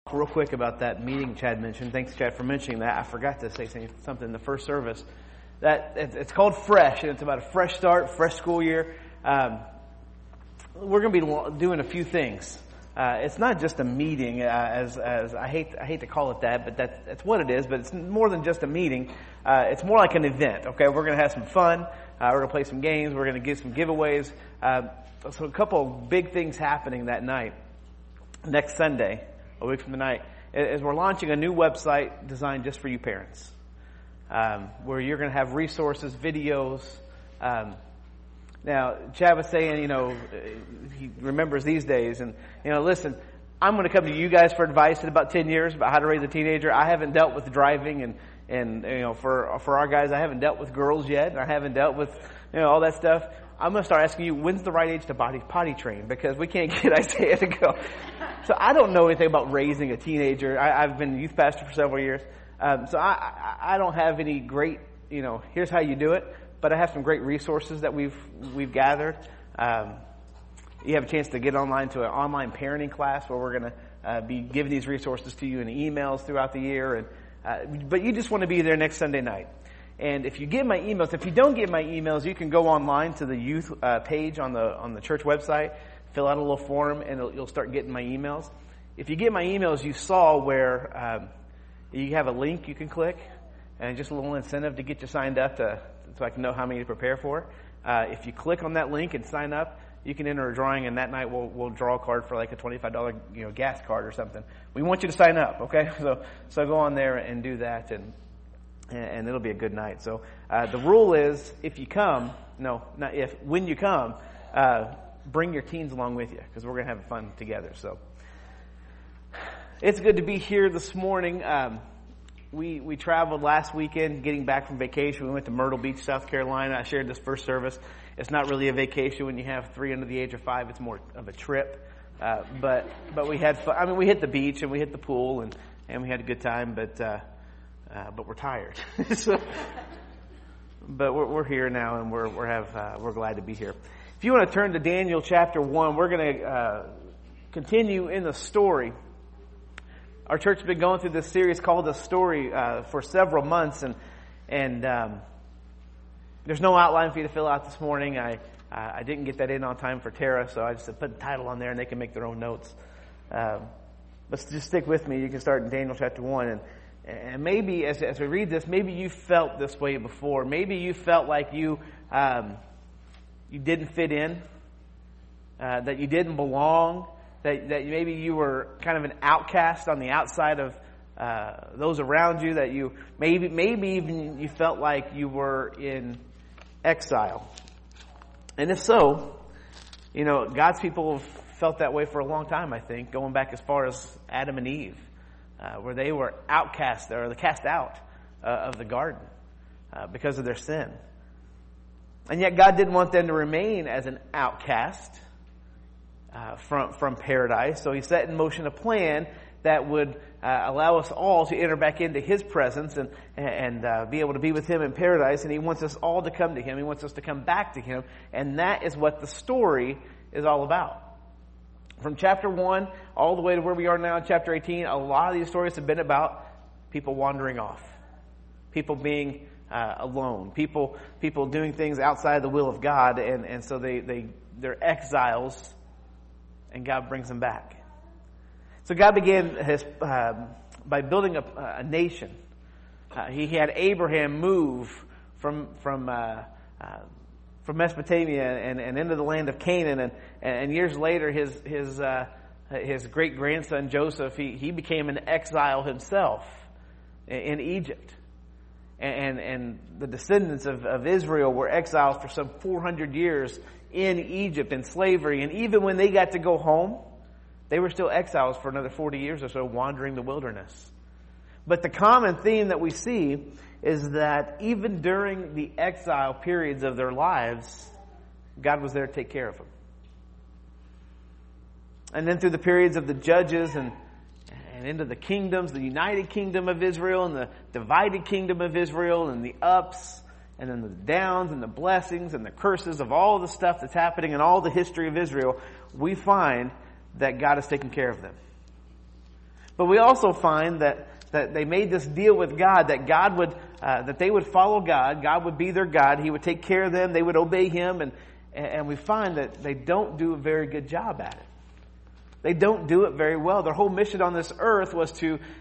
Real quick about that meeting Chad mentioned. Thanks, Chad, for mentioning that. I forgot to say something in the first service. That it's called Fresh, and it's about a fresh start, fresh school year. We're going to be doing a few things. It's not just a meeting, as I hate to call it that, but that's what it is. But it's more than just a meeting. It's more like an event. Okay, we're going to have some fun. We're going to play some games. We're going to give some giveaways. So a couple of big things happening that night. Next Sunday, a week from tonight, is we're launching a new website designed just for you parents, where you're going to have resources, videos. Now, Chad was saying, he remembers these days, and listen, I'm going to come to you guys for advice in about 10 years about how to raise a teenager. I haven't dealt with driving, and for our guys, I haven't dealt with girls yet, and I haven't dealt with all that stuff. I'm going to start asking you, when's the right age to potty train? Because we can't get Isaiah to go. So I don't know anything about raising a teenager. I've been youth pastor for several years. So I don't have any great, here's how you do it. But I have some great resources that we've gathered. You have a chance to get online to an online parenting class where we're going to be giving these resources to you in emails throughout the year. But you just want to be there next Sunday night. And if you get my emails, if you don't get my emails, you can go online to the youth page on the church website, fill out a little form, and you'll start getting my emails. If you get my emails, you saw where you have a link you can click, and just a little incentive to get you signed up so I can know how many to prepare for. If you click on that link and sign up, you can enter a drawing, and that night we'll draw a card for like a $25 gas card or something. We want you to sign up, okay? So go on there and do that, and it'll be a good night. So the rule is, when you come, bring your teens along with you, because we're going to have fun together. So it's good to be here this morning. We traveled last weekend, getting back from vacation. We went to Myrtle Beach, South Carolina. I shared this first service. It's not really a vacation when you have 3 under the age of 5. It's more of a trip. But we had fun. I mean, we hit the beach and we hit the pool and we had a good time. But we're tired. But we're here now, and we're glad to be here. If you want to turn to Daniel chapter 1, we're going to continue in the story. Our church has been going through this series called The Story for several months, and there's no outline for you to fill out this morning. I didn't get that in on time for Tara, so I just put the title on there, and they can make their own notes. But just stick with me. You can start in Daniel chapter 1, and maybe as we read this, maybe you felt this way before. Maybe you felt like you didn't fit in, that you didn't belong. That maybe you were kind of an outcast on the outside of those around you. That you maybe even you felt like you were in exile. And if so, God's people have felt that way for a long time. I think going back as far as Adam and Eve, where they were outcast or cast out of the garden because of their sin. And yet God didn't want them to remain as an outcast from paradise. So he set in motion a plan that would allow us all to enter back into his presence and be able to be with him in paradise. And he wants us all to come to him. He wants us to come back to him. And that is what the story is all about. From chapter 1 all the way to where we are now in chapter 18, a lot of these stories have been about people wandering off, people being alone, people doing things outside the will of God, and so they're exiles. And God brings them back. So God began by building a nation. He had Abraham move from Mesopotamia and into the land of Canaan, and years later, his great grandson Joseph, he became an exile himself in Egypt, and the descendants of Israel were exiles for some 400 years in Egypt in slavery, and even when they got to go home, they were still exiles for another 40 years or so, wandering the wilderness. But the common theme that we see is that even during the exile periods of their lives, God was there to take care of them. And then through the periods of the judges and into the kingdoms, the united kingdom of Israel and the divided kingdom of Israel, and the ups and then the downs and the blessings and the curses of all the stuff that's happening in all the history of Israel, we find that God has taken care of them. But we also find that they made this deal with God, that God would, that they would follow God. God would be their God. He would take care of them. They would obey Him. And we find that they don't do a very good job at it. They don't do it very well. Their whole mission on this earth was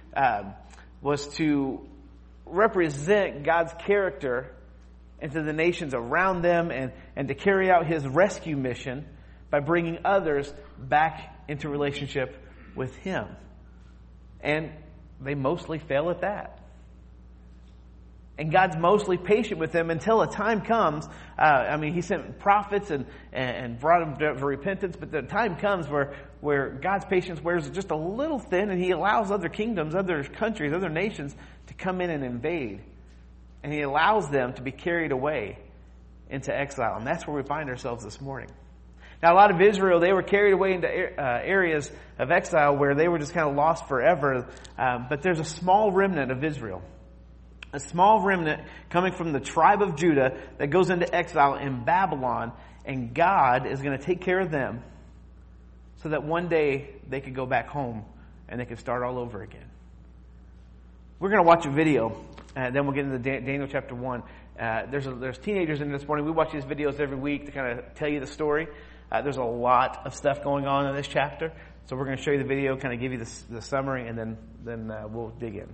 to represent God's character into the nations around them and to carry out His rescue mission by bringing others back into relationship with Him. And they mostly fail at that. And God's mostly patient with them until a time comes. He sent prophets and brought them to repentance, but the time comes where God's patience wears just a little thin, and He allows other kingdoms, other countries, other nations to come in and invade. And He allows them to be carried away into exile. And that's where we find ourselves this morning. Now, a lot of Israel, they were carried away into areas of exile where they were just kind of lost forever. But there's a small remnant of Israel. A small remnant coming from the tribe of Judah that goes into exile in Babylon. And God is going to take care of them so that one day they could go back home and they could start all over again. We're going to watch a video, and then we'll get into Daniel chapter 1. There's teenagers in this morning. We watch these videos every week to kind of tell you the story. There's a lot of stuff going on in this chapter. So we're going to show you the video, kind of give you the summary, and then we'll dig in.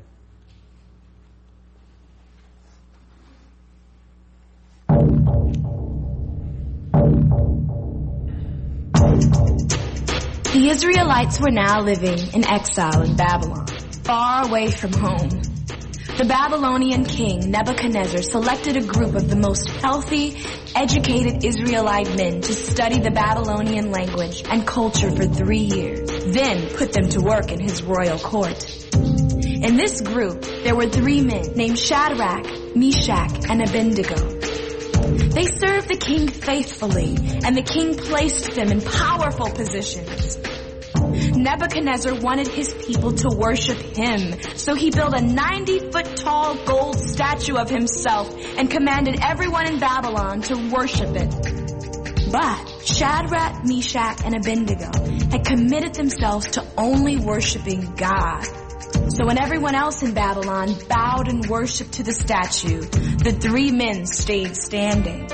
The Israelites were now living in exile in Babylon, far away from home. The Babylonian king Nebuchadnezzar selected a group of the most healthy, educated Israelite men to study the Babylonian language and culture for 3 years, then put them to work in his royal court. In this group, there were 3 men named Shadrach, Meshach, and Abednego. They served the king faithfully, and the king placed them in powerful positions. Nebuchadnezzar wanted his people to worship him, so he built a 90-foot-tall gold statue of himself and commanded everyone in Babylon to worship it. But Shadrach, Meshach, and Abednego had committed themselves to only worshiping God. So when everyone else in Babylon bowed and worshiped to the statue, the 3 men stayed standing.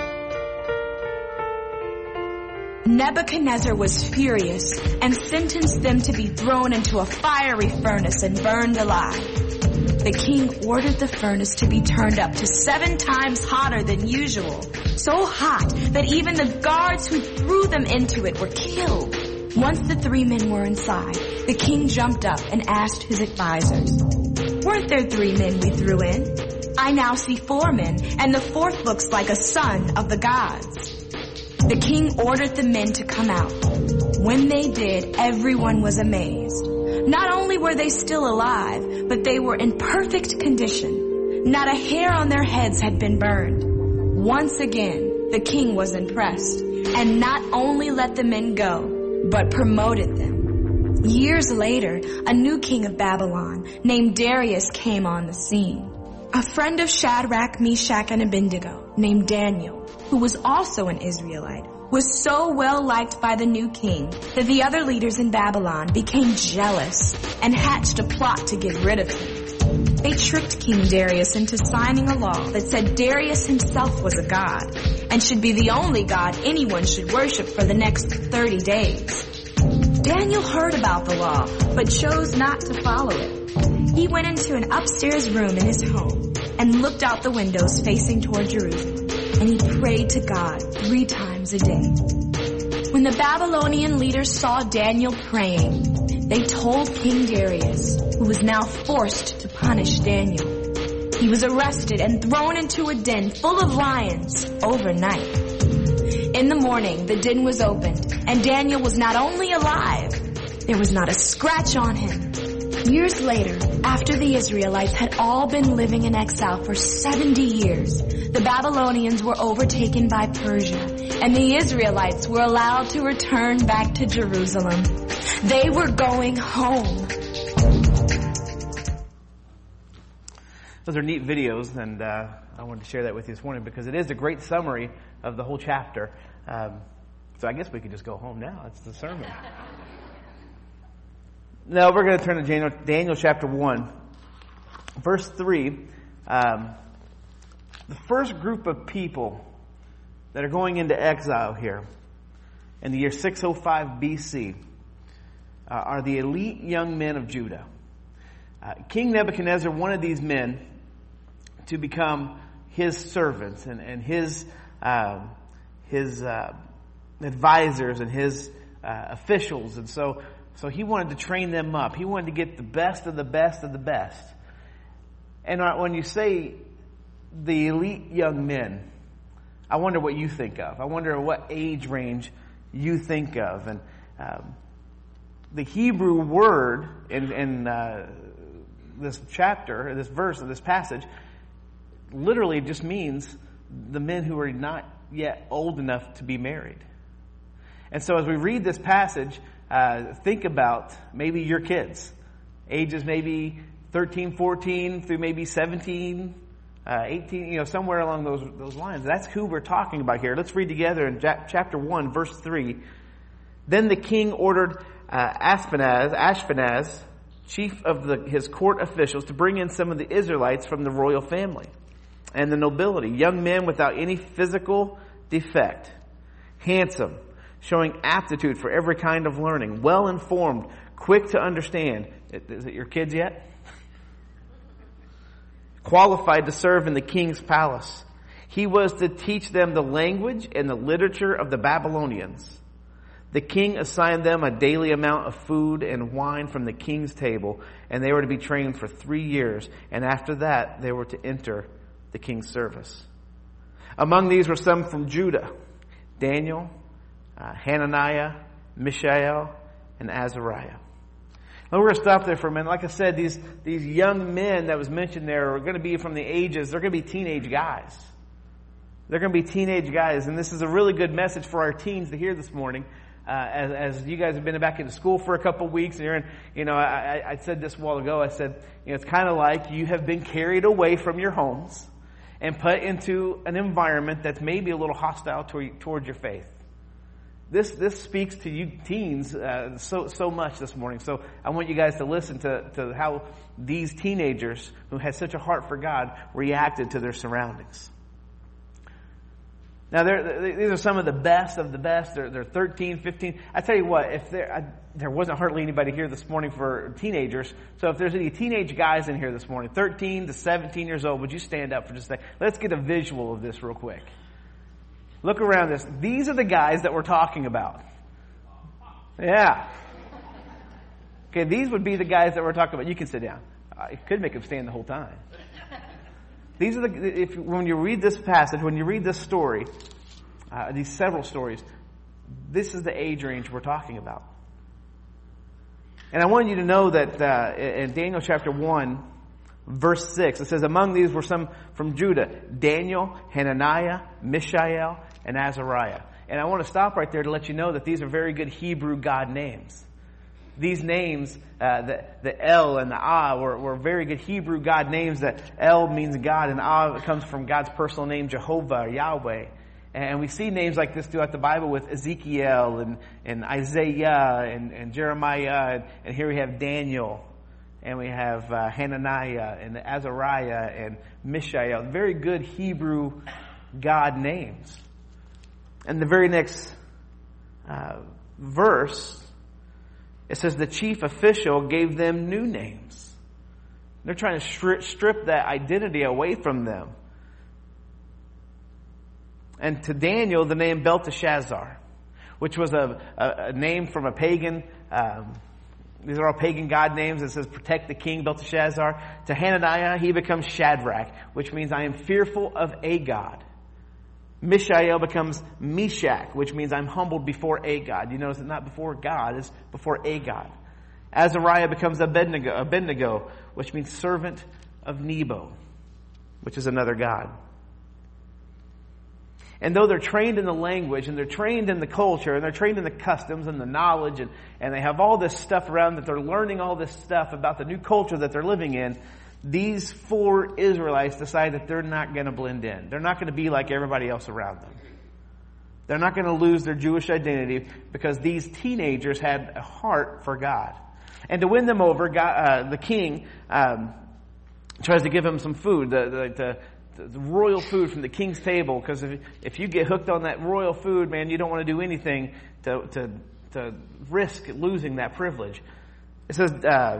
Nebuchadnezzar was furious and sentenced them to be thrown into a fiery furnace and burned alive. The king ordered the furnace to be turned up to 7 times hotter than usual, so hot that even the guards who threw them into it were killed. Once the 3 men were inside, the king jumped up and asked his advisors, "Weren't there 3 men we threw in? I now see 4 men, and the 4th looks like a son of the gods." The king ordered the men to come out. When they did, everyone was amazed. Not only were they still alive, but they were in perfect condition. Not a hair on their heads had been burned. Once again, the king was impressed, and not only let the men go, but promoted them. Years later, a new king of Babylon named Darius came on the scene. A friend of Shadrach, Meshach, and Abednego named Daniel, who was also an Israelite, was so well liked by the new king that the other leaders in Babylon became jealous and hatched a plot to get rid of him. They tricked King Darius into signing a law that said Darius himself was a god and should be the only god anyone should worship for the next 30 days. Daniel heard about the law, but chose not to follow it. He went into an upstairs room in his home and looked out the windows facing toward Jerusalem, and he prayed to God 3 times a day. When the Babylonian leaders saw Daniel praying, they told King Darius, who was now forced to punish Daniel. He was arrested and thrown into a den full of lions overnight. In the morning, the den was opened, and Daniel was not only alive, there was not a scratch on him. Years later, after the Israelites had all been living in exile for 70 years, the Babylonians were overtaken by Persia, and the Israelites were allowed to return back to Jerusalem. They were going home. Those are neat videos, and I wanted to share that with you this morning because it is a great summary of the whole chapter. So I guess we could just go home now. That's the sermon. Now we're going to turn to Daniel chapter 1, verse 3. The first group of people that are going into exile here in the year 605 BC are the elite young men of Judah. King Nebuchadnezzar wanted these men to become his servants and his advisors and his officials, and so he wanted to train them up. He wanted to get the best of the best of the best. And when you say the elite young men, I wonder what you think of. I wonder what age range you think of. And the Hebrew word in this chapter, this verse, this passage, literally just means the men who are not yet old enough to be married. And so as we read this passage, think about maybe your kids, ages maybe 13, 14 through maybe 17, 18, somewhere along those lines. That's who we're talking about here. Let's read together in chapter 1, verse 3. Then the king ordered Ashpenaz, chief of his court officials, to bring in some of the Israelites from the royal family and the nobility, young men without any physical defect, handsome, showing aptitude for every kind of learning, well informed, quick to understand. Is it your kids yet? Qualified to serve in the king's palace. He was to teach them the language and the literature of the Babylonians. The king assigned them a daily amount of food and wine from the king's table, and they were to be trained for 3 years, and after that they were to enter the king's service. Among these were some from Judah: Daniel, Hananiah, Mishael, and Azariah. Now we're going to stop there for a minute. Like I said, these young men that was mentioned there are going to be from the ages, they're going to be teenage guys. They're going to be teenage guys, and this is a really good message for our teens to hear this morning. As you guys have been back into school for a couple of weeks, and you're in, I said this a while ago. I said, it's kind of like you have been carried away from your homes and put into an environment that's maybe a little hostile toward your faith. This speaks to you teens so much this morning. So I want you guys to listen to how these teenagers who had such a heart for God reacted to their surroundings. Now, these are some of the best of the best. They're 13, 15. I tell you what, if there wasn't hardly anybody here this morning for teenagers. So if there's any teenage guys in here this morning, 13 to 17 years old, would you stand up for just a second? Let's get a visual of this real quick. Look around this. These are the guys that we're talking about. Yeah. Okay, these would be the guys that we're talking about. You can sit down. I could make them stand the whole time. These are when you read this passage, when you read this story, these several stories, this is the age range we're talking about. And I want you to know that in Daniel chapter 1, verse 6, it says, among these were some from Judah: Daniel, Hananiah, Mishael, and Azariah. And I want to stop right there to let you know that these are very good Hebrew God names. These names, the El and the Ah, were very good Hebrew God names. That El means God, and Ah comes from God's personal name, Jehovah, or Yahweh. And we see names like this throughout the Bible with Ezekiel and Isaiah and Jeremiah. And here we have Daniel, and we have Hananiah and Azariah and Mishael. Very good Hebrew God names. And the very next verse, it says the chief official gave them new names. They're trying to strip that identity away from them. And to Daniel, the name Belteshazzar, which was a name from a pagan, these are all pagan god names. It says protect the king, Belteshazzar. To Hananiah, he becomes Shadrach, which means I am fearful of a god. Mishael becomes Meshach, which means I'm humbled before a god. You notice it's not before God, it's before a god. Azariah becomes Abednego, which means servant of Nebo, which is another god. And though they're trained in the language, and they're trained in the culture, and they're trained in the customs and the knowledge, and they have all this stuff around that, they're learning all this stuff about the new culture that they're living in, these 4 Israelites decide that they're not going to blend in. They're not going to be like everybody else around them. They're not going to lose their Jewish identity because these teenagers had a heart for God. And to win them over, the king tries to give him some food, the royal food from the king's table, because if you get hooked on that royal food, man, you don't want to do anything to risk losing that privilege. It says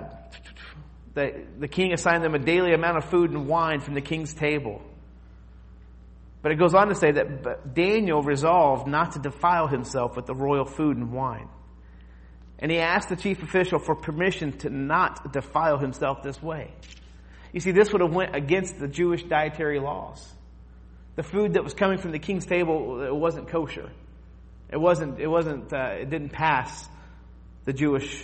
the king assigned them a daily amount of food and wine from the king's table. But it goes on to say that Daniel resolved not to defile himself with the royal food and wine. And he asked the chief official for permission to not defile himself this way. You see, this would have went against the Jewish dietary laws. The food that was coming from the king's table, it wasn't kosher. It didn't pass the Jewish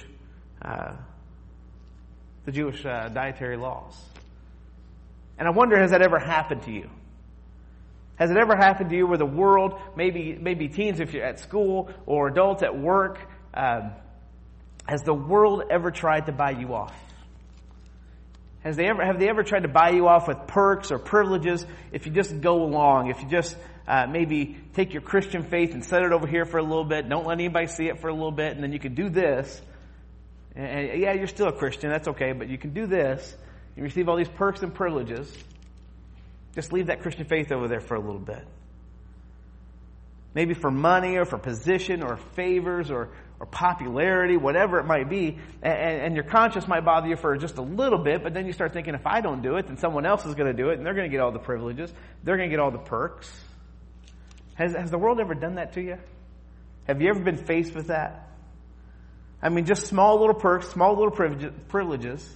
dietary laws. And I wonder, has that ever happened to you? Has it ever happened to you where the world, maybe teens if you're at school, or adults at work, has the world ever tried to buy you off? Have they ever tried to buy you off with perks or privileges if you just go along, if you just maybe take your Christian faith and set it over here for a little bit, don't let anybody see it for a little bit, and then you can do this. And yeah, you're still a Christian, that's okay, but you can do this, you receive all these perks and privileges. Just leave that Christian faith over there for a little bit. Maybe for money or for position or favors or popularity, whatever it might be. And your conscience might bother you for just a little bit, but then you start thinking, if I don't do it, then someone else is going to do it, and they're going to get all the privileges. They're going to get all the perks. Has the world ever done that to you? Have you ever been faced with that? I mean, just small little perks, small little privileges.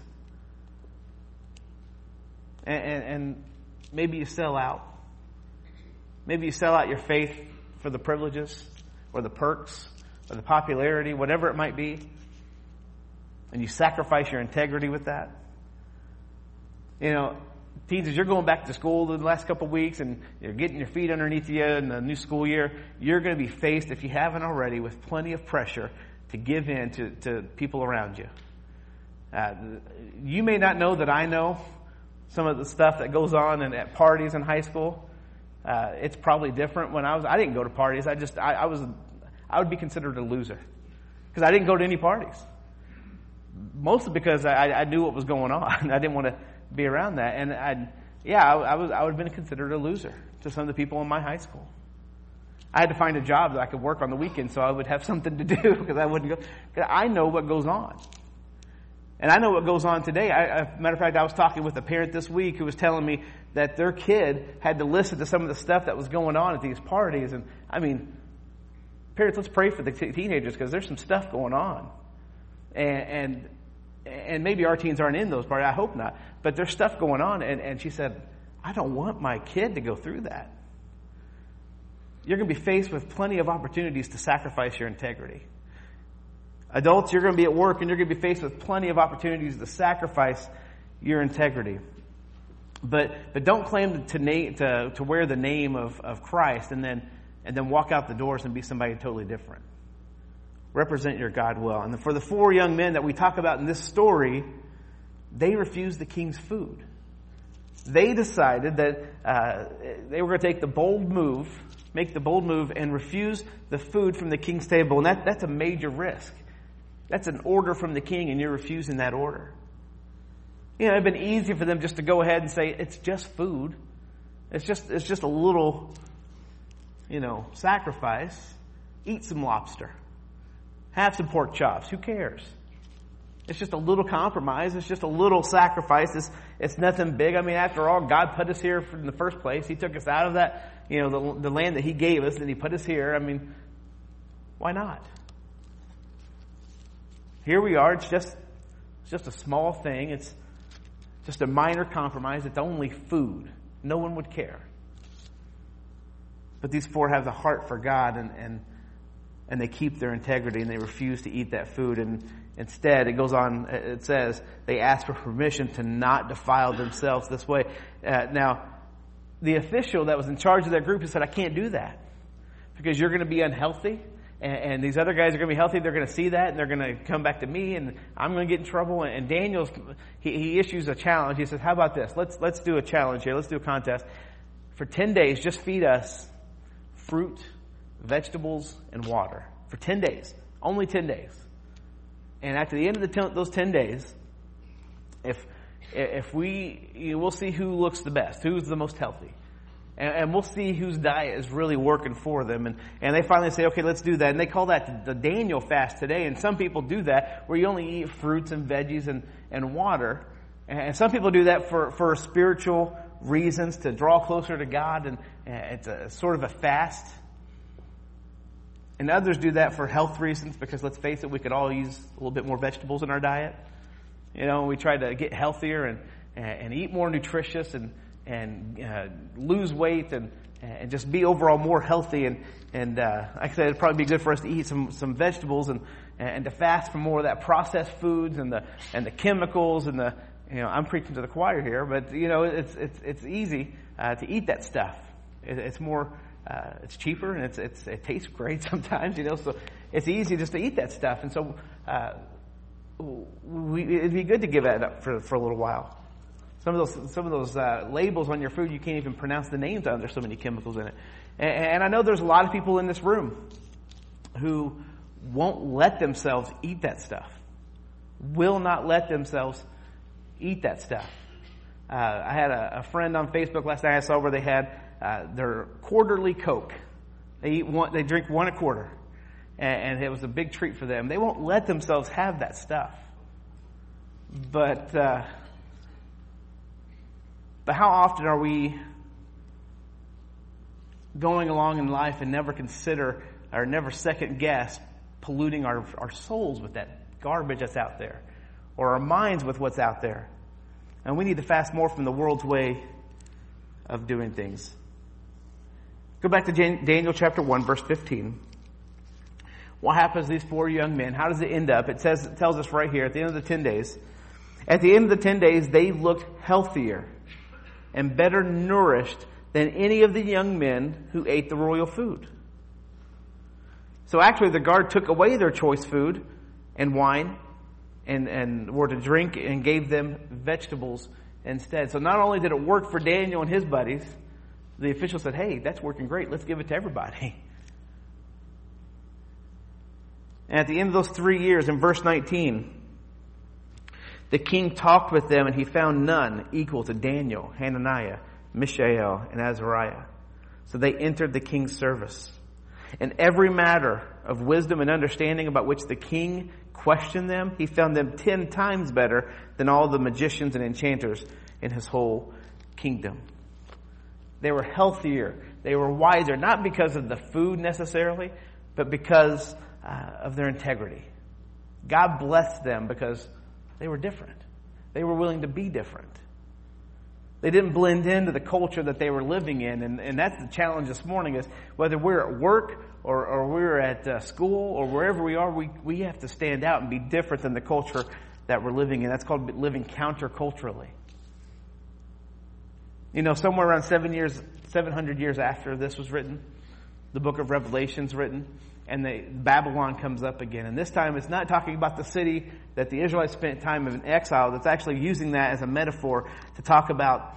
And maybe you sell out. Maybe you sell out your faith for the privileges or the perks or the popularity, whatever it might be. And you sacrifice your integrity with that. You know, teens, as you're going back to school the last couple of weeks and you're getting your feet underneath you in the new school year, you're going to be faced, if you haven't already, with plenty of pressure to give in to people around you. You may not know that I know some of the stuff that goes on at parties in high school. It's probably different when I didn't go to parties. I would be considered a loser because I didn't go to any parties. Mostly because I knew what was going on. I didn't want to be around that. And I would have been considered a loser to some of the people in my high school. I had to find a job that I could work on the weekend so I would have something to do because I wouldn't go. Because I know what goes on. And I know what goes on today. Matter of fact, I was talking with a parent this week who was telling me that their kid had to listen to some of the stuff that was going on at these parties. And I mean, parents, let's pray for the teenagers because there's some stuff going on. And maybe our teens aren't in those parties. I hope not. But there's stuff going on. And she said, I don't want my kid to go through that. You're going to be faced with plenty of opportunities to sacrifice your integrity. Adults, you're going to be at work and you're going to be faced with plenty of opportunities to sacrifice your integrity. But don't claim to wear the name of Christ and then walk out the doors and be somebody totally different. Represent your God well. And for the 4 young men that we talk about in this story, they refused the king's food. They decided that they were going to make the bold move and refuse the food from the king's table. And that's a major risk. That's an order from the king, and you're refusing that order. You know, it'd been easy for them just to go ahead and say, it's just food. It's just a little, sacrifice. Eat some lobster. Have some pork chops. Who cares? It's just a little compromise. It's just a little sacrifice. It's nothing big. I mean, after all, God put us here in the first place. He took us out of that, the land that He gave us, and He put us here. I mean, why not? Here we are. It's just a small thing. It's just a minor compromise. It's only food. No one would care. But these 4 have the heart for God, and they keep their integrity, and they refuse to eat that food. And instead, it goes on, it says, they ask for permission to not defile themselves this way. Now, the official that was in charge of that group said, I can't do that because you're going to be unhealthy. And these other guys are going to be healthy. They're going to see that, and they're going to come back to me, and I'm going to get in trouble. And Daniel, he issues a challenge. He says, how about this? Let's do a challenge here. Let's do a contest. For 10 days, just feed us fruit, vegetables, and water. For 10 days. Only 10 days. And after the end of those 10 days, if we'll see who looks the best, who's the most healthy. And we'll see whose diet is really working for them. And they finally say, okay, let's do that. And they call that the Daniel fast today. And some people do that where you only eat fruits and veggies and water. And some people do that for spiritual reasons, to draw closer to God. And it's a sort of a fast. And others do that for health reasons, because let's face it, we could all use a little bit more vegetables in our diet. We try to get healthier and eat more nutritious and lose weight and just be overall more healthy. And like I said, it'd probably be good for us to eat some vegetables and to fast from more of that processed foods and the chemicals and I'm preaching to the choir here, but it's easy to eat that stuff. It's more it's cheaper and it tastes great sometimes, so it's easy just to eat that stuff. And so it'd be good to give that up for a little while. Some of those labels on your food, you can't even pronounce the names on. There's so many chemicals in it. And I know there's a lot of people in this room who won't let themselves eat that stuff. Will not let themselves eat that stuff. I had a friend on Facebook last night I saw where they had their quarterly Coke. They drink one a quarter. And it was a big treat for them. They won't let themselves have that stuff. But how often are we going along in life and never consider or never second guess polluting our souls with that garbage that's out there, or our minds with what's out there? And we need to fast more from the world's way of doing things. Go back to Daniel chapter 1, verse 15. What happens to these 4 young men? How does it end up? It tells us right here at the end of the 10 days. At the end of the 10 days, they looked healthier and better nourished than any of the young men who ate the royal food. So actually the guard took away their choice food and wine and were to drink and gave them vegetables instead. So not only did it work for Daniel and his buddies, the official said, hey, that's working great. Let's give it to everybody. And at the end of those 3 years, in verse 19, the king talked with them, and he found none equal to Daniel, Hananiah, Mishael, and Azariah. So they entered the king's service. In every matter of wisdom and understanding about which the king questioned them, he found them 10 times better than all the magicians and enchanters in his whole kingdom. They were healthier. They were wiser, not because of the food necessarily, but because of their integrity. God blessed them because they were different. They were willing to be different. They didn't blend into the culture that they were living in. And that's the challenge this morning, is whether we're at work or we're at school or wherever we are, we have to stand out and be different than the culture that we're living in. That's called living counterculturally. Somewhere around 700 years after this was written, the book of Revelation's written, and Babylon comes up again. And this time it's not talking about the city that the Israelites spent time in exile. It's actually using that as a metaphor to talk about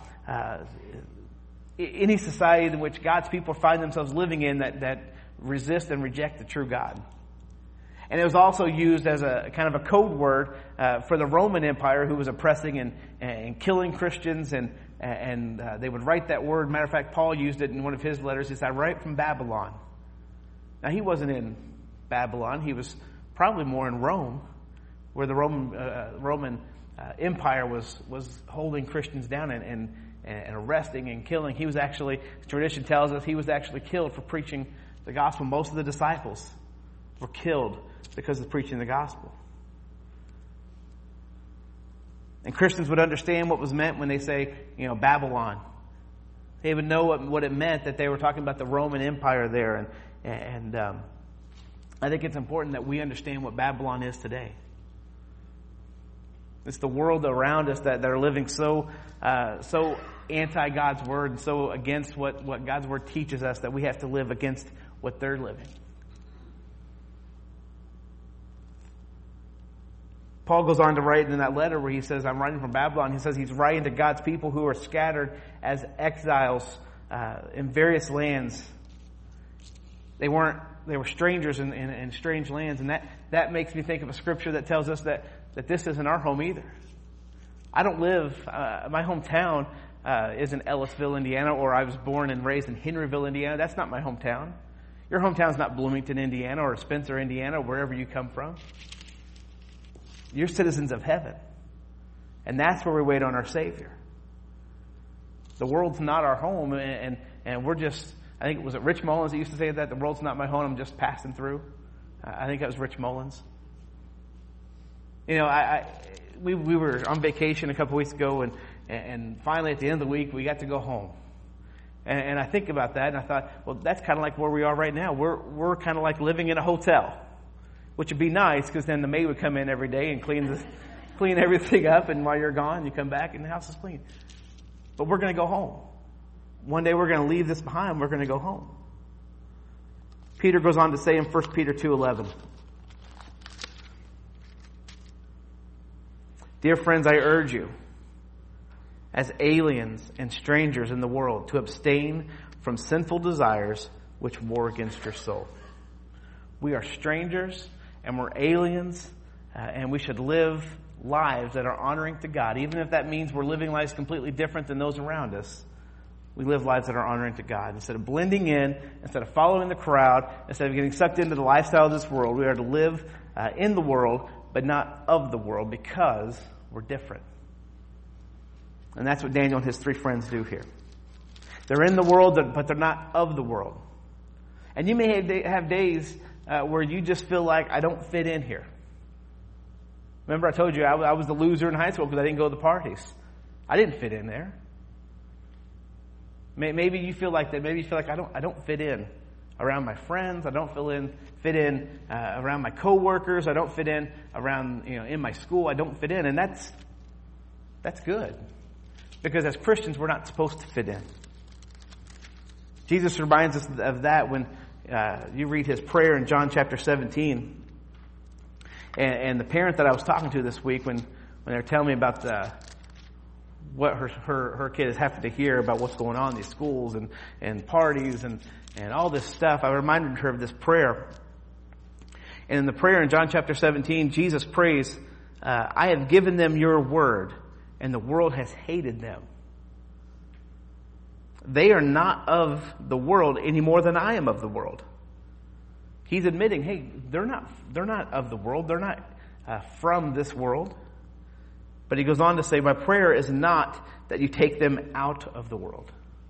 any society in which God's people find themselves living in that resist and reject the true God. And it was also used as a kind of a code word for the Roman Empire, who was oppressing and killing Christians, and they would write that word. Matter of fact, Paul used it in one of his letters. He said, "I write from Babylon." Now, he wasn't in Babylon. He was probably more in Rome, where the Roman Empire was holding Christians down and arresting and killing. He was actually, tradition tells us, he was actually killed for preaching the gospel. Most of the disciples were killed because of preaching the gospel. And Christians would understand what was meant when they say, Babylon. They would know what it meant, that they were talking about the Roman Empire there. And I think it's important that we understand what Babylon is today. It's the world around us that are living so anti God's word and so against what God's word teaches us, that we have to live against what they're living. Paul goes on to write in that letter where he says, I'm writing from Babylon. He says he's writing to God's people who are scattered as exiles in various lands. They weren't they were strangers in strange lands. And that makes me think of a scripture that tells us that this isn't our home either. I don't live, my hometown is in Ellisville, Indiana, or I was born and raised in Henryville, Indiana. That's not my hometown. Your hometown's not Bloomington, Indiana, or Spencer, Indiana, wherever you come from. You're citizens of heaven. And that's where we wait on our Savior. The world's not our home, and we're just, I think it was Rich Mullins that used to say that, the world's not my home, I'm just passing through. I think that was Rich Mullins. You know, we were on vacation a couple weeks ago, and finally at the end of the week, we got to go home. And I think about that, and I thought, well, that's kind of like where we are right now. We're kind of like living in a hotel, which would be nice, because then the maid would come in every day and clean everything up, and while you're gone, you come back and the house is clean. But we're going to go home. One day we're going to leave this behind. We're going to go home. Peter goes on to say in 1 Peter 2:11, "Dear friends, I urge you, as aliens and strangers in the world, to abstain from sinful desires which war against your soul." We are strangers and we're aliens, and we should live lives that are honoring to God. Even if that means we're living lives completely different than those around us, we live lives that are honoring to God. Instead of blending in, instead of following the crowd, instead of getting sucked into the lifestyle of this world, we are to live in the world, but not of the world, because we're different. And that's what Daniel and his three friends do here. They're in the world, but they're not of the world. And you may have days where you just feel like, I don't fit in here. Remember I told you I was the loser in high school because I didn't go to the parties. I didn't fit in there. Maybe you feel like that. Maybe you feel like I don't fit in around my friends. I don't fit in around my coworkers. I don't fit in around, in my school. I don't fit in. And that's good. Because as Christians, we're not supposed to fit in. Jesus reminds us of that when you read his prayer in John chapter 17. And the parent that I was talking to this week, when they were telling me about what her kid is having to hear about what's going on in these schools and parties and all this stuff, I reminded her of this prayer. And in the prayer in John chapter 17, Jesus prays, "I have given them your word, and the world has hated them. They are not of the world any more than I am of the world." He's admitting, hey, they're not of the world. They're not from this world. But he goes on to say, my prayer is not that you take them out of the world,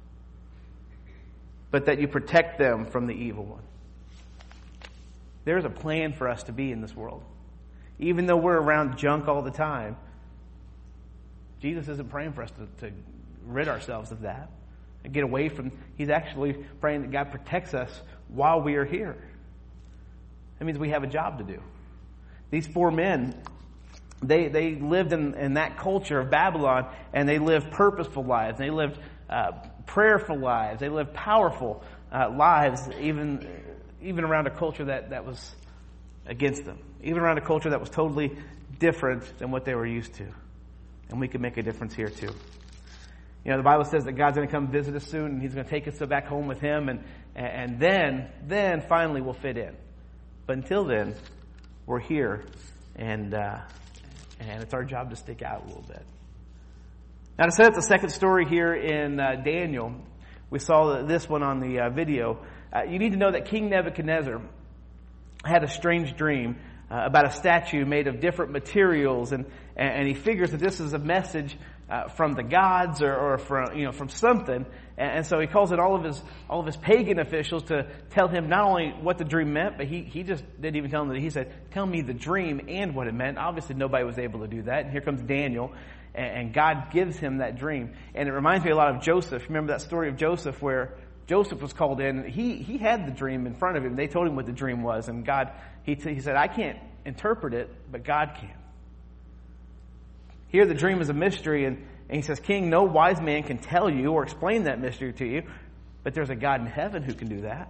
but that you protect them from the evil one. There's a plan for us to be in this world. Even though we're around junk all the time, Jesus isn't praying for us to rid ourselves of that and get away from. He's actually praying that God protects us while we are here. That means we have a job to do. These four men, they lived in that culture of Babylon, and they lived purposeful lives. They lived prayerful lives. They lived powerful lives, even around a culture that was against them. Even around a culture that was totally different than what they were used to. And we can make a difference here too. The Bible says that God's going to come visit us soon, and he's going to take us back home with him, and then finally we'll fit in. But until then, we're here, and it's our job to stick out a little bit. Now, to set up the second story here in Daniel, we saw this one on the video. You need to know that King Nebuchadnezzar had a strange dream about a statue made of different materials, and he figures that this is a message from the gods or from something, and so he calls in all of his pagan officials to tell him not only what the dream meant, but he just didn't even tell them that. He said, "Tell me the dream and what it meant." Obviously, nobody was able to do that, and here comes Daniel, and God gives him that dream, and it reminds me a lot of Joseph. Remember that story of Joseph where Joseph was called in. He had the dream in front of him. They told him what the dream was, and God, he said, "I can't interpret it, but God can." Here the dream is a mystery, and he says, "King, no wise man can tell you or explain that mystery to you, but there's a God in heaven who can do that."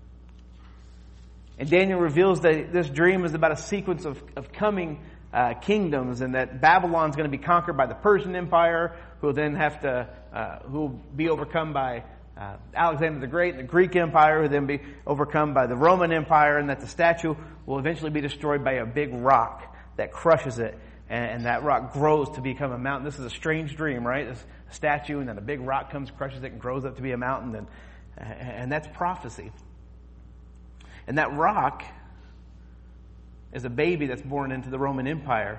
And Daniel reveals that this dream is about a sequence of coming kingdoms, and that Babylon's going to be conquered by the Persian Empire, who will then who will be overcome by Alexander the Great and the Greek Empire would then be overcome by the Roman Empire, and that the statue will eventually be destroyed by a big rock that crushes it, and that rock grows to become a mountain. This is a strange dream, right? This statue, and then a big rock comes, crushes it, and grows up to be a mountain, and that's prophecy. And that rock is a baby that's born into the Roman Empire,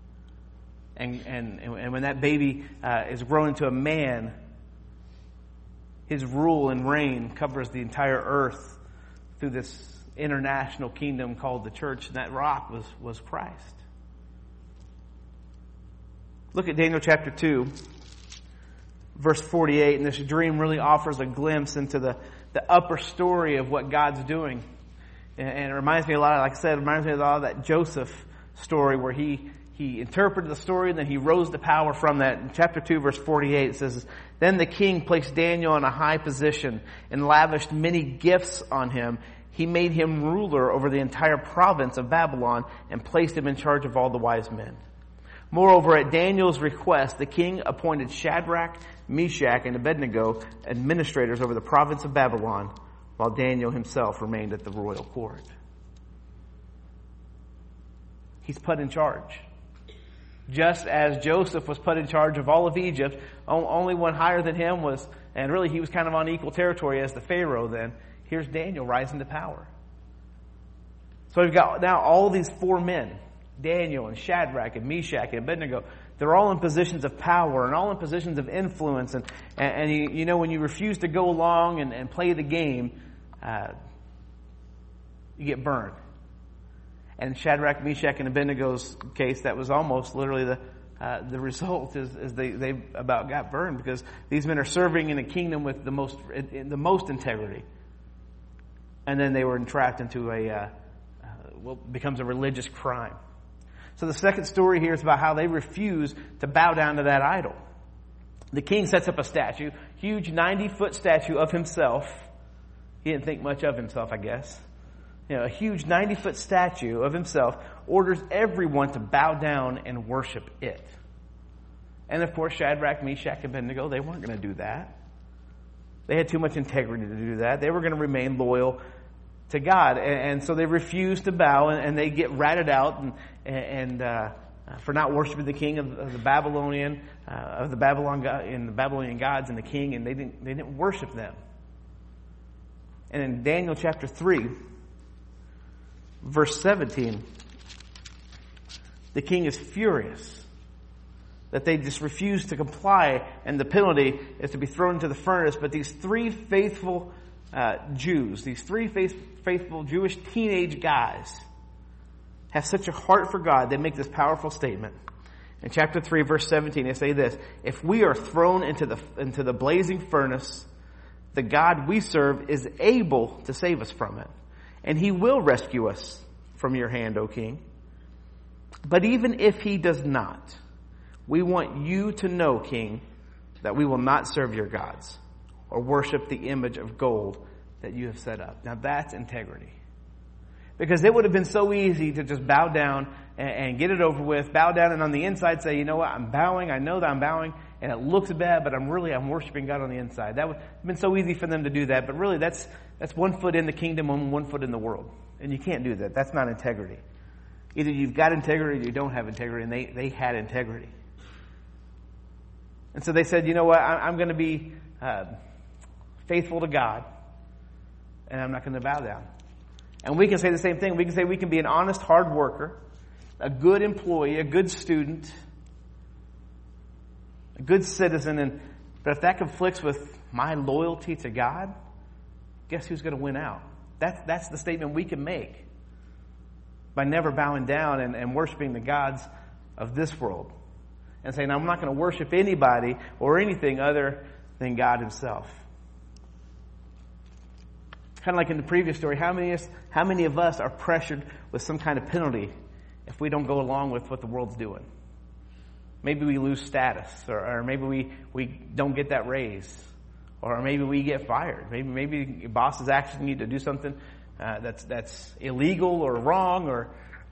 and when that baby is grown into a man, his rule and reign covers the entire earth through this international kingdom called the church, and that rock was Christ. Look at Daniel chapter 2, verse 48, and this dream really offers a glimpse into the upper story of what God's doing. And it reminds me a lot, like I said, it reminds me a lot of that Joseph story where he interpreted the story and then he rose to power from that. In chapter 2, verse 48, it says, "Then the king placed Daniel in a high position and lavished many gifts on him. He made him ruler over the entire province of Babylon and placed him in charge of all the wise men. Moreover, at Daniel's request, the king appointed Shadrach, Meshach, and Abednego administrators over the province of Babylon, while Daniel himself remained at the royal court." He's put in charge. Just as Joseph was put in charge of all of Egypt, only one higher than him was, and really he was kind of on equal territory as the Pharaoh then. Here's Daniel rising to power. So we've got now all these four men, Daniel and Shadrach and Meshach and Abednego. They're all in positions of power and all in positions of influence. And you know, when you refuse to go along and play the game, you get burned. And in Shadrach, Meshach, and Abednego's case, that was almost literally the result is they about got burned, because these men are serving in a kingdom with the most integrity, and then they were entrapped into what becomes a religious crime. So the second story here is about how they refuse to bow down to that idol. The king sets up a statue, huge 90-foot statue of himself. He didn't think much of himself, I guess. A huge 90-foot statue of himself, orders everyone to bow down and worship it. And of course, Shadrach, Meshach, and Abednego, they weren't going to do that. They had too much integrity to do that. They were going to remain loyal to God. And so they refused to bow, and they get ratted out and for not worshiping the king of the Babylonian gods and the king, and they didn't worship them. And in Daniel chapter 3, verse 17, the king is furious that they just refuse to comply, and the penalty is to be thrown into the furnace. But these three faithful Jews, these three faithful Jewish teenage guys, have such a heart for God, they make this powerful statement. In chapter 3, verse 17, they say this: "If we are thrown into the blazing furnace, the God we serve is able to save us from it, and he will rescue us from your hand, O king. But even if he does not, we want you to know, king, that we will not serve your gods or worship the image of gold that you have set up." Now that's integrity. Because it would have been so easy to just bow down and get it over with, bow down and on the inside say, you know what, I'm bowing, I know that I'm bowing, and it looks bad, but I'm worshiping God on the inside. That would have been so easy for them to do that, but really that's 1 foot in the kingdom and 1 foot in the world. And you can't do that. That's not integrity. Either you've got integrity or you don't have integrity, and they had integrity. And so they said, you know what, I'm going to be faithful to God, and I'm not going to bow down. And we can say the same thing. We can say we can be an honest, hard worker, a good employee, a good student, a good citizen, but if that conflicts with my loyalty to God, guess who's going to win out? That's the statement we can make by never bowing down and worshiping the gods of this world. And saying, I'm not going to worship anybody or anything other than God himself. Kind of like in the previous story, how many of us are pressured with some kind of penalty if we don't go along with what the world's doing? Maybe we lose status, or maybe we don't get that raise, or maybe we get fired. Maybe your bosses actually need to do something that's illegal or wrong, or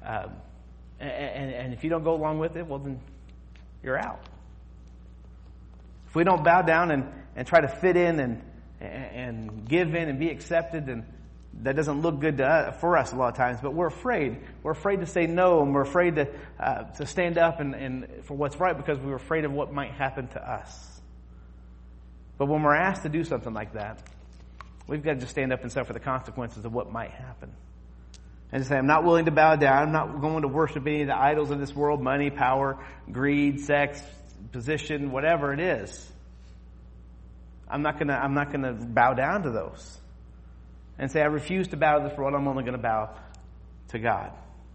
and if you don't go along with it, well then you're out. If we don't bow down and try to fit in and give in and be accepted, and that doesn't look good for us a lot of times, but we're afraid. We're afraid to say no, and we're afraid to stand up and for what's right because we're afraid of what might happen to us. But when we're asked to do something like that, we've got to just stand up and suffer the consequences of what might happen. And to say, I'm not willing to bow down. I'm not going to worship any of the idols of this world, money, power, greed, sex, position, whatever it is. I'm not gonna bow down to those. And say, I refuse to bow to this world. I'm only going to bow to God.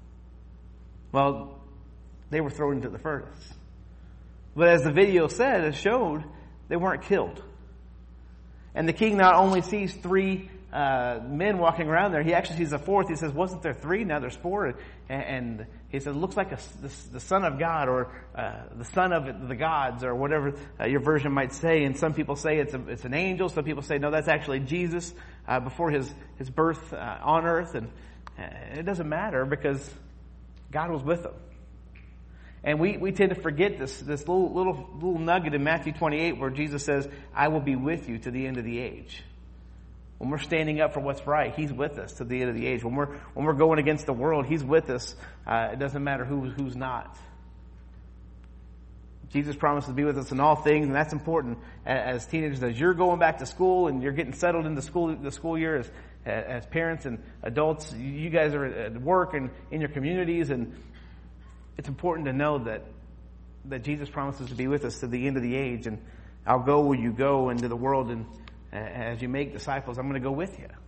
Well, they were thrown into the furnace. But as the video said, it showed, they weren't killed. And the king not only sees 3 men walking around there, he actually sees a 4th. He says, wasn't there 3? Now there's 4. And he says, looks like the son of God, or the son of the gods, or whatever your version might say. And some people say it's an angel. Some people say, no, that's actually Jesus before his birth on earth. And it doesn't matter because God was with him. And we tend to forget this little nugget in Matthew 28 where Jesus says, I will be with you to the end of the age. When we're standing up for what's right, He's with us to the end of the age. When we're going against the world, He's with us. It doesn't matter who's not. Jesus promised to be with us in all things, and that's important as teenagers. As you're going back to school and you're getting settled into the school year as parents and adults, you guys are at work and in your communities, and it's important to know that Jesus promises to be with us to the end of the age. And I'll go where you go into the world, and as you make disciples, I'm going to go with you.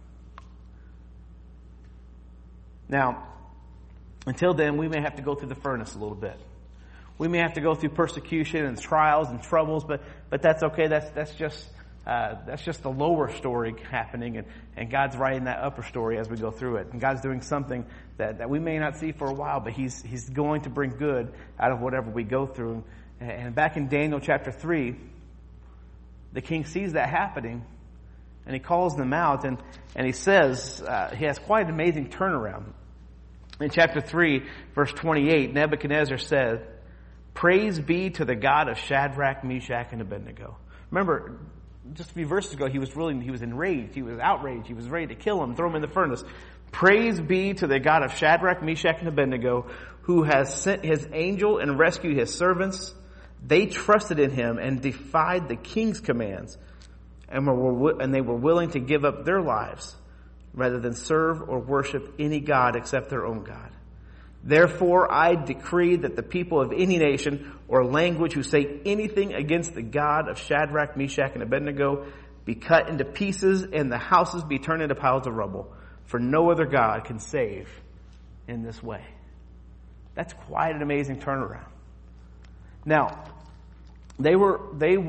Now, until then, we may have to go through the furnace a little bit. We may have to go through persecution and trials and troubles, but that's okay. That's just the lower story happening, and God's writing that upper story as we go through it. And God's doing something that we may not see for a while, but He's going to bring good out of whatever we go through. And back in Daniel chapter 3, the king sees that happening, and he calls them out, and he says, he has quite an amazing turnaround. In chapter 3, verse 28, Nebuchadnezzar said, "Praise be to the God of Shadrach, Meshach, and Abednego." Remember, just a few verses ago, he was enraged, he was outraged, he was ready to kill him, throw him in the furnace. Praise be to the God of Shadrach, Meshach, and Abednego, who has sent his angel and rescued his servants. They trusted in him and defied the king's commands, and they were willing to give up their lives rather than serve or worship any god except their own God. Therefore, I decree that the people of any nation or language who say anything against the God of Shadrach, Meshach, and Abednego be cut into pieces, and the houses be turned into piles of rubble. For no other God can save in this way. That's quite an amazing turnaround. Now, they were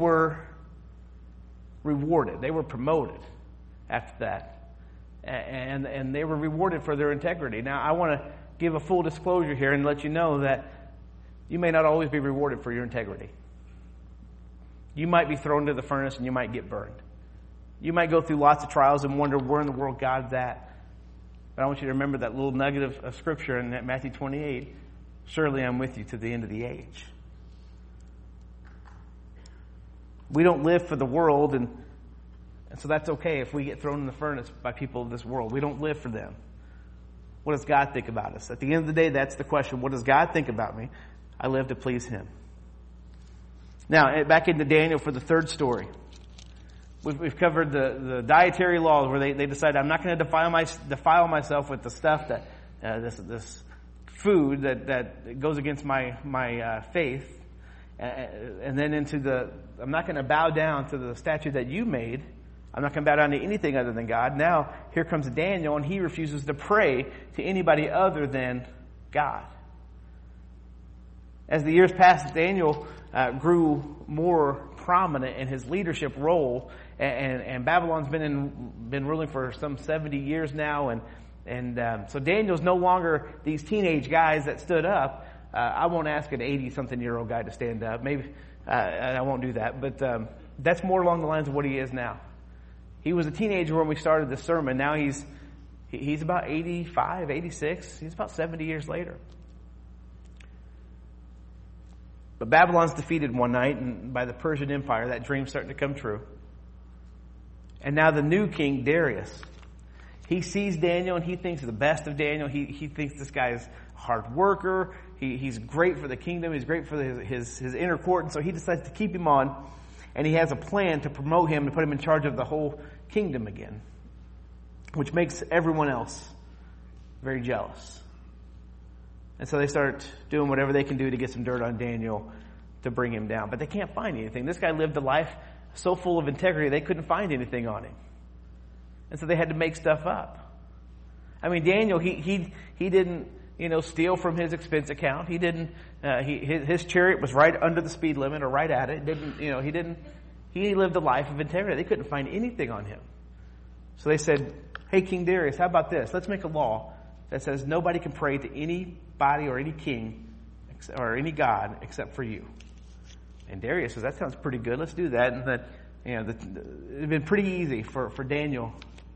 rewarded. They were promoted after that. And they were rewarded for their integrity. Now, I want to give a full disclosure here and let you know that you may not always be rewarded for your integrity. You might be thrown into the furnace and you might get burned. You might go through lots of trials and wonder where in the world God's at. But I want you to remember that little nugget of scripture in Matthew 28. Surely I'm with you to the end of the age. We don't live for the world, and so that's okay if we get thrown in the furnace by people of this world. We don't live for them. What does God think about us? At the end of the day, that's the question. What does God think about me? I live to please Him. Now, back into Daniel for the third story. We've covered the dietary laws where they decide I'm not going to defile myself with the stuff that this food that goes against my faith, and then into I'm not going to bow down to the statue that you made. I'm not going to bow down to anything other than God. Now, here comes Daniel, and he refuses to pray to anybody other than God. As the years passed, Daniel grew more prominent in his leadership role, and Babylon's been ruling for some 70 years now, and so Daniel's no longer these teenage guys that stood up. I won't ask an 80-something-year-old guy to stand up. Maybe I won't do that, but that's more along the lines of what he is now. He was a teenager when we started this sermon. Now he's about 85, 86. He's about 70 years later. But Babylon's defeated one night, and by the Persian Empire, that dream's starting to come true. And now the new king, Darius, he sees Daniel and he thinks the best of Daniel. He thinks this guy is a hard worker. He's great for the kingdom. He's great for his inner court. And so he decides to keep him on. And he has a plan to promote him and put him in charge of the whole kingdom again, which makes everyone else very jealous. And so they start doing whatever they can do to get some dirt on Daniel to bring him down. But they can't find anything. This guy lived a life so full of integrity, they couldn't find anything on him. And so they had to make stuff up. I mean, Daniel, he didn't, steal from his expense account. He didn't, his chariot was right under the speed limit or right at it. He lived a life of integrity. They couldn't find anything on him. So they said, hey, King Darius, how about this? Let's make a law that says nobody can pray to anybody or any king or any god except for you. And Darius says, that sounds pretty good. Let's do that. And that, it'd been pretty easy for Daniel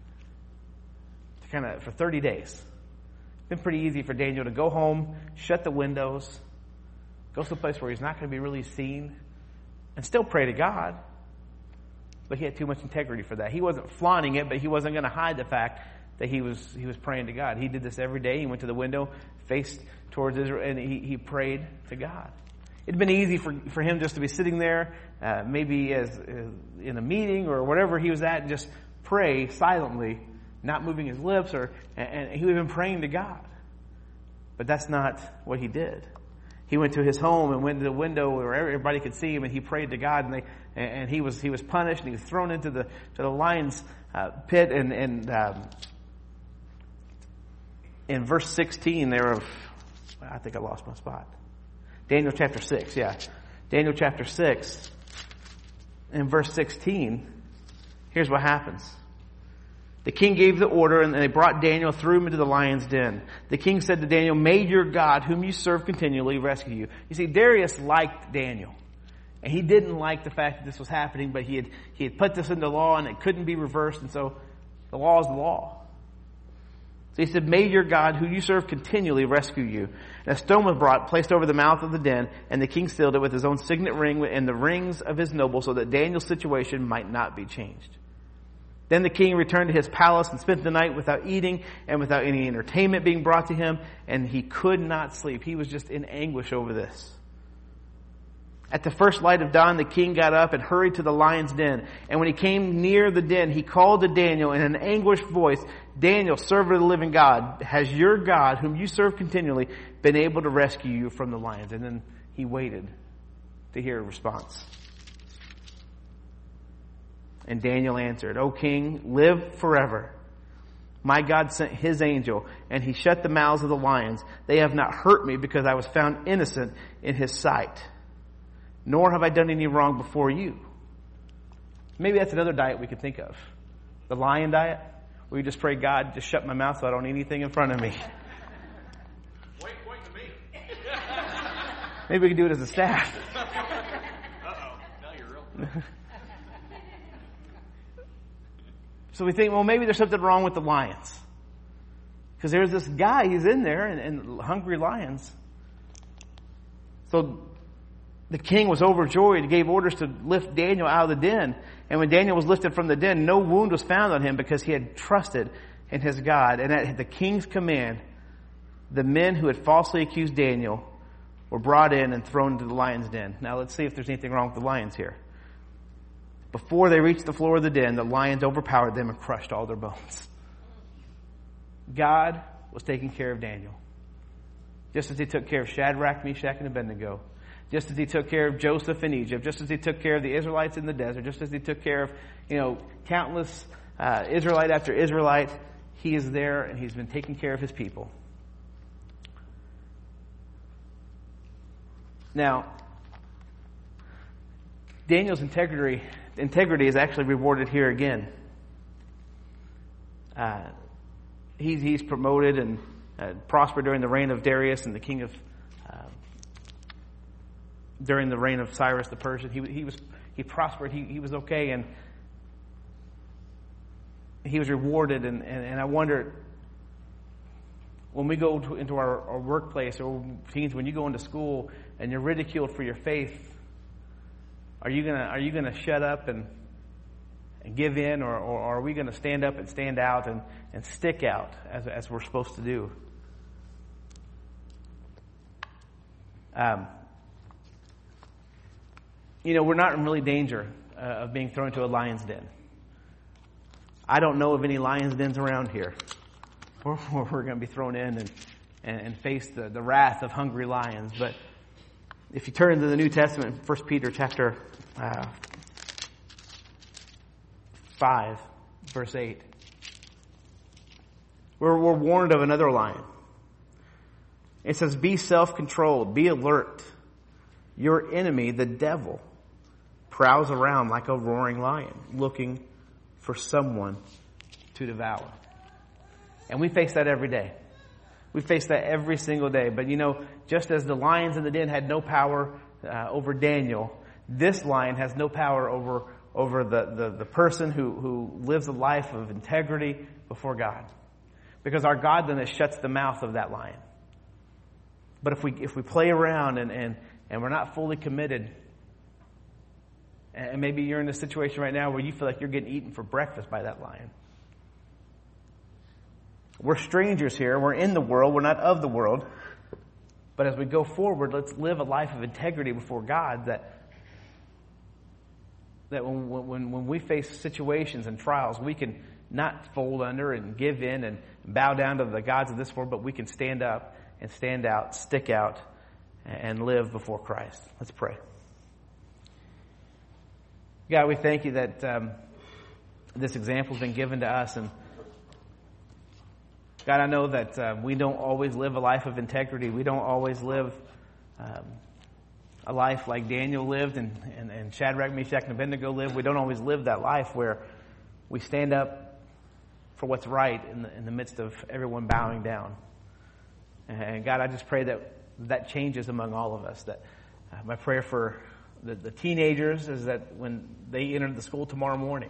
to for 30 days. It's been pretty easy for Daniel to go home, shut the windows, go to a place where he's not going to be really seen, and still pray to God. But he had too much integrity for that. He wasn't flaunting it, but he wasn't going to hide the fact that he was praying to God. He did this every day. He went to the window, faced towards Israel, and he prayed to God. It'd been easy for him just to be sitting there, maybe as in a meeting or whatever he was at, and just pray silently, not moving his lips, and he would have been praying to God. But that's not what he did. He went to his home and went to the window where everybody could see him, and he prayed to God, and he was punished, and he was thrown into the lion's pit. And in verse 16 I think I lost my spot. Daniel chapter 6, yeah. Daniel chapter 6, in verse 16, here's what happens. The king gave the order, and they brought Daniel, threw him into the lion's den. The king said to Daniel, may your God, whom you serve continually, rescue you. You see, Darius liked Daniel. And he didn't like the fact that this was happening, but he had put this into law, and it couldn't be reversed, and so the law is the law. So he said, may your God, who you serve continually, rescue you. And a stone was brought, placed over the mouth of the den, and the king sealed it with his own signet ring and the rings of his nobles, so that Daniel's situation might not be changed. Then the king returned to his palace and spent the night without eating and without any entertainment being brought to him, and he could not sleep. He was just in anguish over this. At the first light of dawn, the king got up and hurried to the lion's den. And when he came near the den, he called to Daniel in an anguished voice, Daniel, servant of the living God, has your God, whom you serve continually, been able to rescue you from the lions? And then he waited to hear a response. And Daniel answered, O king, live forever. My God sent his angel, and he shut the mouths of the lions. They have not hurt me because I was found innocent in his sight. Nor have I done any wrong before you. Maybe that's another diet we could think of. The lion diet, where you just pray, God, just shut my mouth so I don't eat anything in front of me. Point to me. Maybe we could do it as a staff. Uh-oh, now you're real. So we think, well, maybe there's something wrong with the lions. Because there's this guy, he's in there, and hungry lions. So the king was overjoyed, gave orders to lift Daniel out of the den. And when Daniel was lifted from the den, no wound was found on him because he had trusted in his God. And at the king's command, the men who had falsely accused Daniel were brought in and thrown into the lion's den. Now let's see if there's anything wrong with the lions here. Before they reached the floor of the den, the lions overpowered them and crushed all their bones. God was taking care of Daniel. Just as he took care of Shadrach, Meshach, and Abednego. Just as he took care of Joseph in Egypt. Just as he took care of the Israelites in the desert. Just as he took care of, countless Israelite after Israelite. He is there and he's been taking care of his people. Now, Daniel's integrity is actually rewarded here again. He's promoted and prospered during the reign of Darius and the king of during the reign of Cyrus the Persian. He prospered. He was okay, and he was rewarded. And I wonder, when we go into our workplace, or teens, when you go into school and you're ridiculed for your faith, are you gonna shut up give in, or are we going to stand up and stand out and stick out as we're supposed to do? We're not in really danger of being thrown into a lion's den. I don't know of any lion's dens around here where we're going to be thrown in and face the wrath of hungry lions. But if you turn to the New Testament, 1 Peter chapter 5, verse 8, we're warned of another lion. It says, be self-controlled, be alert. Your enemy, the devil, prowls around like a roaring lion, looking for someone to devour. And we face that every day. We face that every single day. But just as the lions in the den had no power over Daniel, this lion has no power over the person who lives a life of integrity before God. Because our godliness shuts the mouth of that lion. But if we play around and we're not fully committed, and maybe you're in a situation right now where you feel like you're getting eaten for breakfast by that lion. We're strangers here. We're in the world. We're not of the world. But as we go forward, let's live a life of integrity before God that when we face situations and trials, we can not fold under and give in and bow down to the gods of this world, but we can stand up and stand out, stick out, and live before Christ. Let's pray. God, we thank you that this example has been given to us. And God, I know that we don't always live a life of integrity. We don't always live a life like Daniel lived and Shadrach, Meshach, and Abednego lived. We don't always live that life where we stand up for what's right in the midst of everyone bowing down. And God, I just pray that changes among all of us. That my prayer for the teenagers is that when they enter the school tomorrow morning,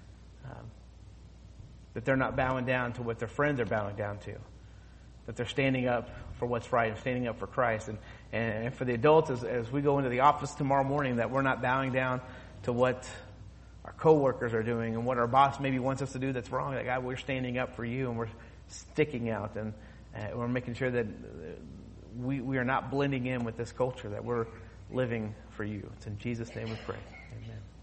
that they're not bowing down to what their friends are bowing down to. That they're standing up for what's right and standing up for Christ. And for the adults, as we go into the office tomorrow morning, that we're not bowing down to what our coworkers are doing and what our boss maybe wants us to do that's wrong. That God, we're standing up for you and we're sticking out and we're making sure that we are not blending in with this culture, that we're living for you. It's in Jesus' name we pray. Amen.